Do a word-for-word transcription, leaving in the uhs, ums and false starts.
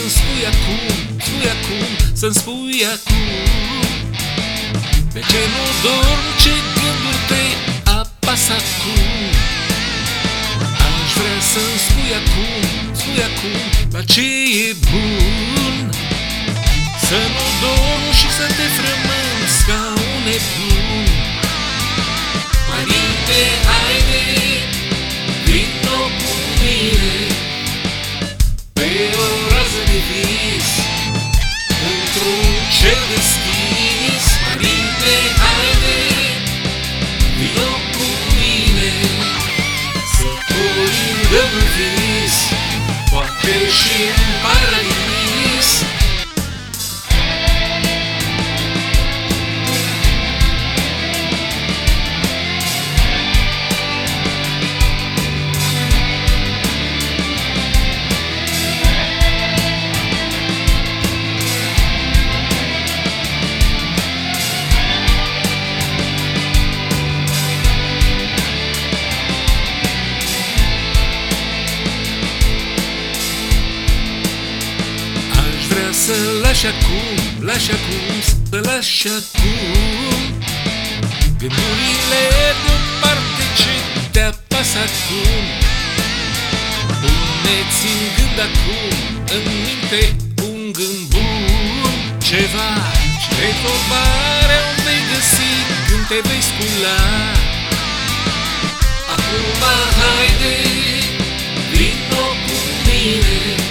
să-mi spui acum, spui acum, să-mi spui acum. De ce nu dorm, ce gânduri te apasă acum? Aș vrea să-mi spui acum, spui acum, la ce e bun. Să nu dorm și să te frămânți ca un nebun. Părinte, haide, vino cu mine pe o rază de vis, într-un cer deschis. Părinte, haide, vino cu mine să colindăm în vis, poate și în paradis. Să lași acum, lași acum, să lași acum gândurile deoparte ce te apasă acum. Pune-ți în gând acum, în minte, un gând bun, ceva ce întrebarea o vei găsi când te vei scula. Acum haide, vino cu mine